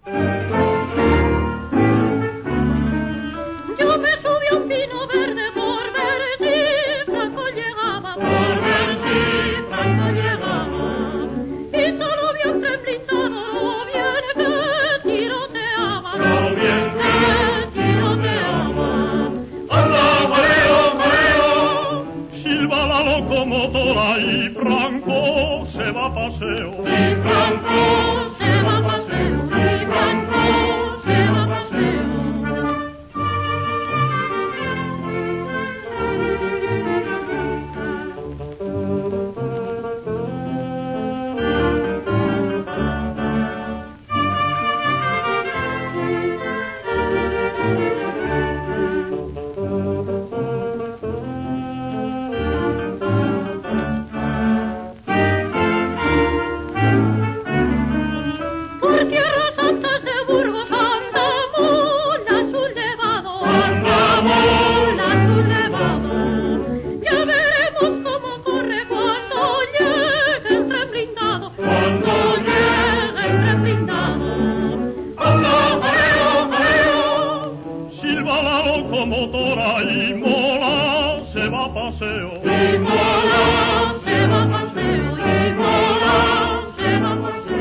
Yo me subí a un pino verde por ver si Franco llegaba, por ver si Franco llegaba. Y solo vi un tren blindado, lo bien que tiroteaba, lo bien que tiroteaba. ¡Anda, mareo, mareo! Silba la locomotora y Franco se va a paseo. Y Franco se va a paseo, y Franco se va a paseo. Por tierras altas de Burgos andamos la sublevado, andamos la sublevado. Ya veremos cómo corre cuando llegue el tren blindado, cuando llegue el tren blindado. ¡Anda, mareo, mareo! Silba la locomotora y Mola se va a paseo. Y Mola se va a paseo, y Mola se va a paseo.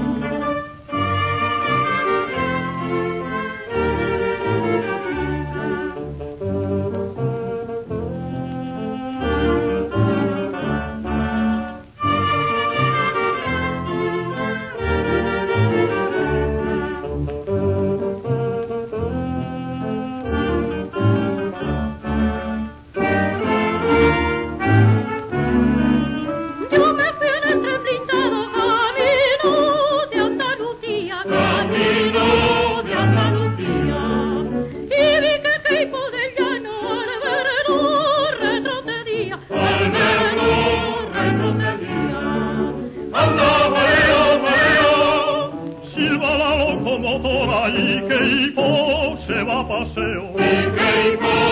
Yo me fui en el tren blindado camino de Andalucía, camino de Andalucía. Y vi que Queipo del Llano al verlo retrocedía, al verlo retrocedía. ¡Anda, mareo, mareo! Silba la locomotora y Queipo se va a paseo. Y Queipo